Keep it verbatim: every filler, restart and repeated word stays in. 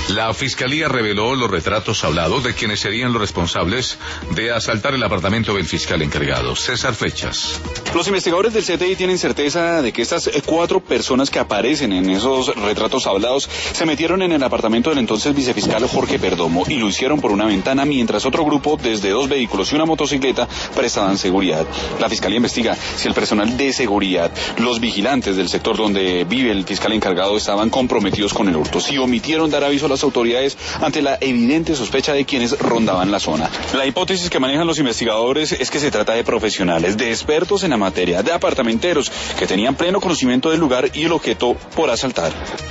La Fiscalía reveló los retratos hablados de quienes serían los responsables de asaltar el apartamento del fiscal encargado. César Flechas. Los investigadores del C T I tienen certeza de que estas cuatro personas que aparecen en esos retratos hablados se metieron en el apartamento del entonces vicefiscal Jorge Perdomo y lo hicieron por una ventana, mientras otro grupo, desde dos vehículos y una motocicleta, prestaban seguridad. La Fiscalía investiga si el personal de seguridad, los vigilantes del sector donde vive el fiscal encargado, estaban comprometidos con el hurto, si omitieron dar aviso a las autoridades ante la evidente sospecha de quienes rondaban la zona. La hipótesis que manejan los investigadores es que se trata de profesionales, de expertos en la materia, de apartamenteros que tenían pleno conocimiento del lugar y el objeto por asaltar.